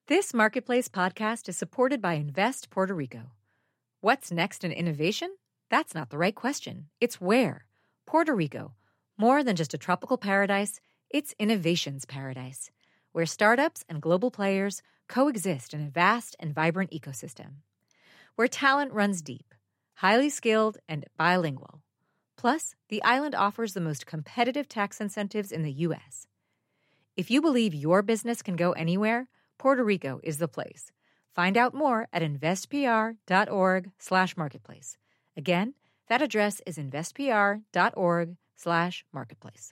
This Marketplace podcast is supported by Invest Puerto Rico. What's next in innovation? That's not the right question. It's where. Puerto Rico. More than just a tropical paradise, it's innovation's paradise, where startups and global players coexist in a vast and vibrant ecosystem. Where talent runs deep, highly skilled, and bilingual. Plus, the island offers the most competitive tax incentives in the U.S. If you believe your business can go anywhere, Puerto Rico is the place. Find out more at investpr.org/marketplace. Again, that address is investpr.org/marketplace.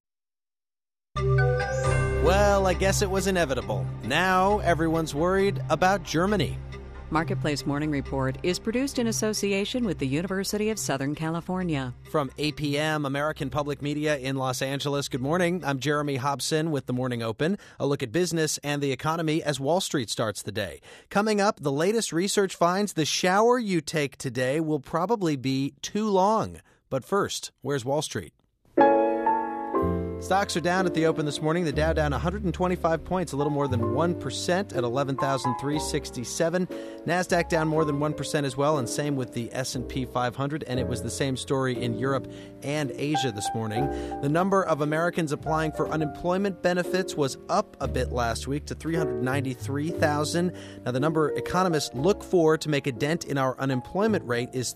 Well, I guess it was inevitable. Now everyone's worried about Germany. Marketplace Morning Report is produced in association with the University of Southern California. From APM, American Public Media in Los Angeles, good morning. I'm Jeremy Hobson with The Morning Open. A look at business and the economy as Wall Street starts the day. Coming up, the latest research finds the shower you take today will probably be too long. But first, where's Wall Street? Stocks are down at the open this morning. The Dow down 125 points, a little more than 1% at 11,367. NASDAQ down more than 1% as well, and same with the S&P 500. And it was the same story in Europe and Asia this morning. The number of Americans applying for unemployment benefits was up a bit last week to 393,000. Now, the number economists look for to make a dent in our unemployment rate is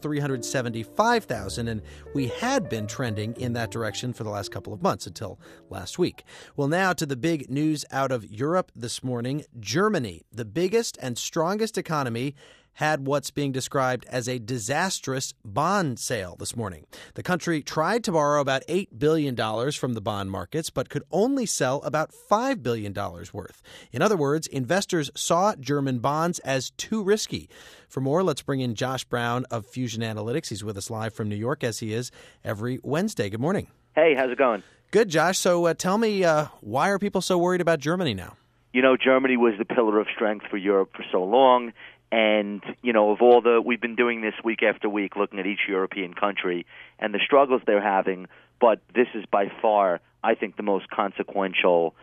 375,000. And we had been trending in that direction for the last couple of months until last week. Well, now to the big news out of Europe this morning. Germany, the biggest and strongest economy, had what's being described as a disastrous bond sale this morning. The country tried to borrow about $8 billion from the bond markets, but could only sell about $5 billion worth. In other words, investors saw German bonds as too risky. For more, let's bring in Josh Brown of Fusion Analytics. He's with us live from New York, as he is every Wednesday. Good morning. Hey, how's it going? Good, Josh. So tell me, why are people so worried about Germany now? You know, Germany was the pillar of strength for Europe for so long. And, you know, we've been doing this week after week, looking at each European country and the struggles they're having. But this is by far, I think, the most consequential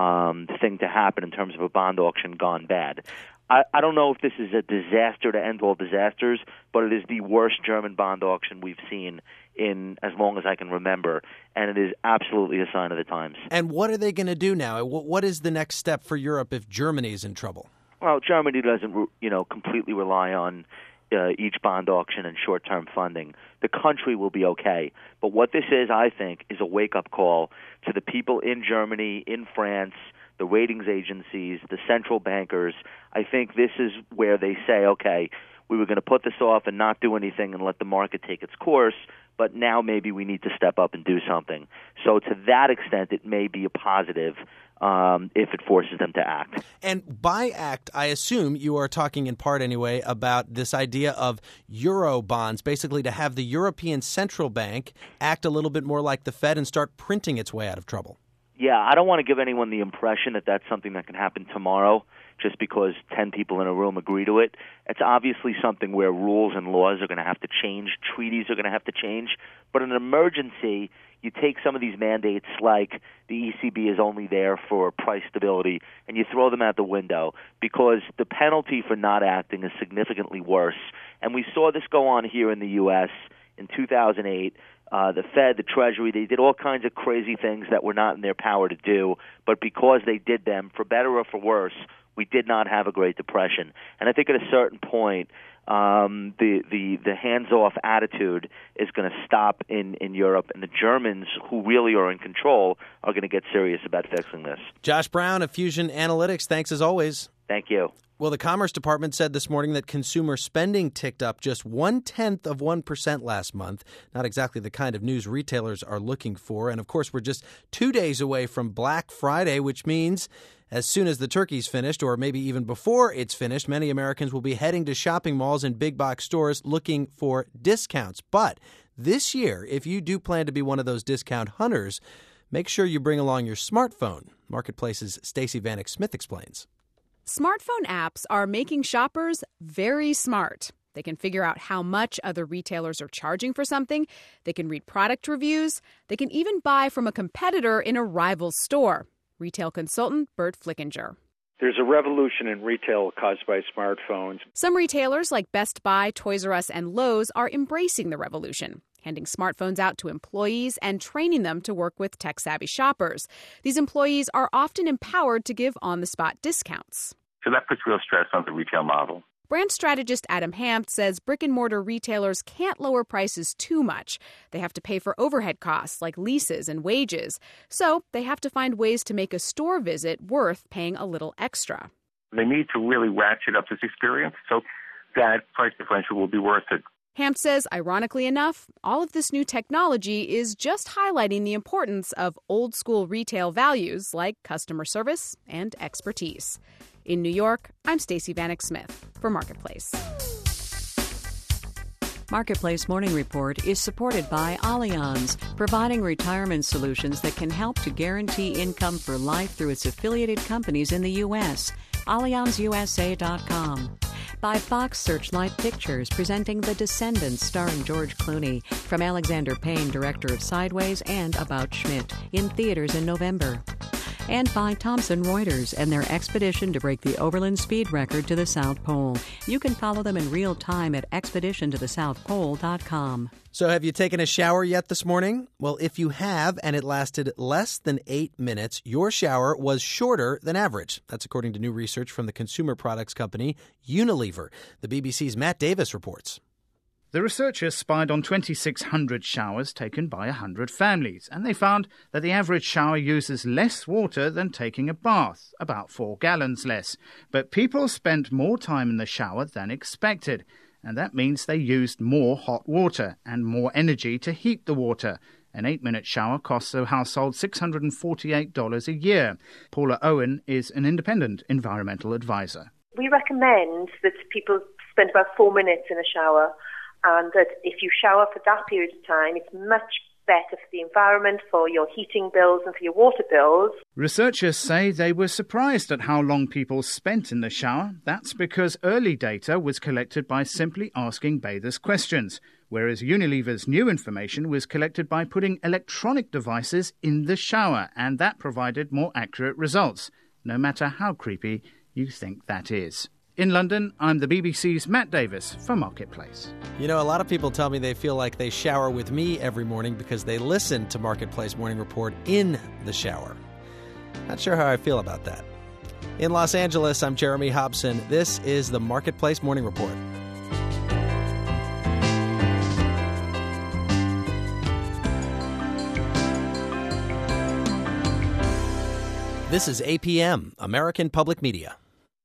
thing to happen in terms of a bond auction gone bad. I don't know if this is a disaster to end all disasters, but it is the worst German bond auction we've seen in as long as I can remember, and it is absolutely a sign of the times. And what are they going to do now? What is the next step for Europe if Germany is in trouble? Well, Germany doesn't, completely rely on each bond auction and short-term funding. The country will be okay. But what this is, I think, is a wake-up call to the people in Germany, in France, the ratings agencies, the central bankers. I think this is where they say, okay, we were going to put this off and not do anything and let the market take its course, but now maybe we need to step up and do something. So to that extent, it may be a positive if it forces them to act. And by act, I assume you are talking in part anyway about this idea of Euro bonds, basically to have the European Central Bank act a little bit more like the Fed and start printing its way out of trouble. Yeah, I don't want to give anyone the impression that that's something that can happen tomorrow just because 10 people in a room agree to it. It's obviously something where rules and laws are going to have to change, treaties are going to have to change. But in an emergency, you take some of these mandates like the ECB is only there for price stability, and you throw them out the window because the penalty for not acting is significantly worse. And we saw this go on here in the U.S. in 2008. The Fed, the Treasury, they did all kinds of crazy things that were not in their power to do, but because they did them, for better or for worse, we did not have a Great Depression. And I think at a certain point, the hands-off attitude is going to stop in Europe, and the Germans, who really are in control, are going to get serious about fixing this. Josh Brown of Fusion Analytics, thanks as always. Thank you. Well, the Commerce Department said this morning that consumer spending ticked up just 0.1% last month. Not exactly the kind of news retailers are looking for. And, of course, we're just 2 days away from Black Friday, which means as soon as the turkey's finished, or maybe even before it's finished, many Americans will be heading to shopping malls and big box stores looking for discounts. But this year, if you do plan to be one of those discount hunters, make sure you bring along your smartphone. Marketplace's Stacey Vanek Smith explains. Smartphone apps are making shoppers very smart. They can figure out how much other retailers are charging for something. They can read product reviews. They can even buy from a competitor in a rival store. Retail consultant Bert Flickinger. There's a revolution in retail caused by smartphones. Some retailers like Best Buy, Toys R Us, and Lowe's are embracing the revolution, handing smartphones out to employees and training them to work with tech-savvy shoppers. These employees are often empowered to give on-the-spot discounts. So that puts real stress on the retail model. Brand strategist Adam Hampt says brick-and-mortar retailers can't lower prices too much. They have to pay for overhead costs like leases and wages. So they have to find ways to make a store visit worth paying a little extra. They need to really ratchet up this experience so that price differential will be worth it. Hampt says, ironically enough, all of this new technology is just highlighting the importance of old-school retail values like customer service and expertise. In New York, I'm Stacey Vanek Smith for Marketplace. Marketplace Morning Report is supported by Allianz, providing retirement solutions that can help to guarantee income for life through its affiliated companies in the U.S. AllianzUSA.com. By Fox Searchlight Pictures, presenting The Descendants starring George Clooney, from Alexander Payne, director of Sideways and About Schmidt, in theaters in November. And by Thomson Reuters and their expedition to break the Overland speed record to the South Pole. You can follow them in real time at expeditiontothesouthpole.com. So have you taken a shower yet this morning? Well, if you have and it lasted less than 8 minutes, your shower was shorter than average. That's according to new research from the consumer products company Unilever. The BBC's Matt Davis reports. The researchers spied on 2,600 showers taken by 100 families, and they found that the average shower uses less water than taking a bath, about 4 gallons less. But people spent more time in the shower than expected, and that means they used more hot water and more energy to heat the water. An 8-minute shower costs a household $648 a year. Paula Owen is an independent environmental advisor. We recommend that people spend about 4 minutes in a shower, and that if you shower for that period of time, it's much better for the environment, for your heating bills and for your water bills. Researchers say they were surprised at how long people spent in the shower. That's because early data was collected by simply asking bathers questions, whereas Unilever's new information was collected by putting electronic devices in the shower, and that provided more accurate results, no matter how creepy you think that is. In London, I'm the BBC's Matt Davis for Marketplace. You know, a lot of people tell me they feel like they shower with me every morning because they listen to Marketplace Morning Report in the shower. Not sure how I feel about that. In Los Angeles, I'm Jeremy Hobson. This is the Marketplace Morning Report. This is APM, American Public Media.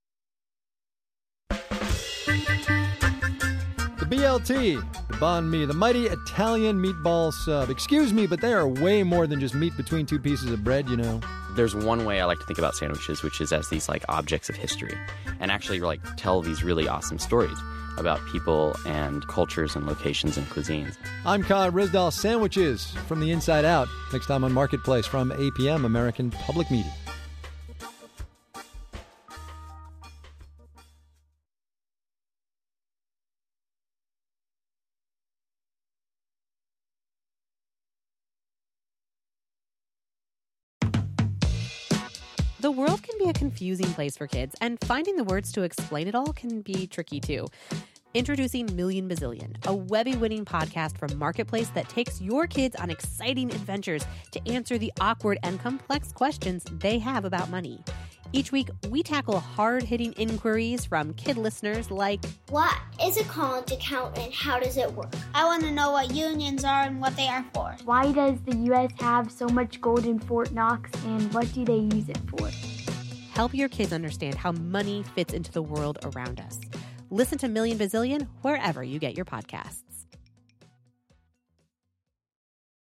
BLT, the banh mi, the mighty Italian meatball sub. Excuse me, but they are way more than just meat between two pieces of bread, you know. There's one way I like to think about sandwiches, which is as these like objects of history, and actually like tell these really awesome stories about people and cultures and locations and cuisines. I'm Kyle Risdall. Sandwiches from the inside out. Next time on Marketplace from APM, American Public Media. The world can be a confusing place for kids, and finding the words to explain it all can be tricky too. Introducing Million Bazillion, a Webby-winning podcast from Marketplace that takes your kids on exciting adventures to answer the awkward and complex questions they have about money. Each week, we tackle hard-hitting inquiries from kid listeners like, what is a college account and how does it work? I want to know what unions are and what they are for. Why does the U.S. have so much gold in Fort Knox, and what do they use it for? Help your kids understand how money fits into the world around us. Listen to Million Bazillion wherever you get your podcasts.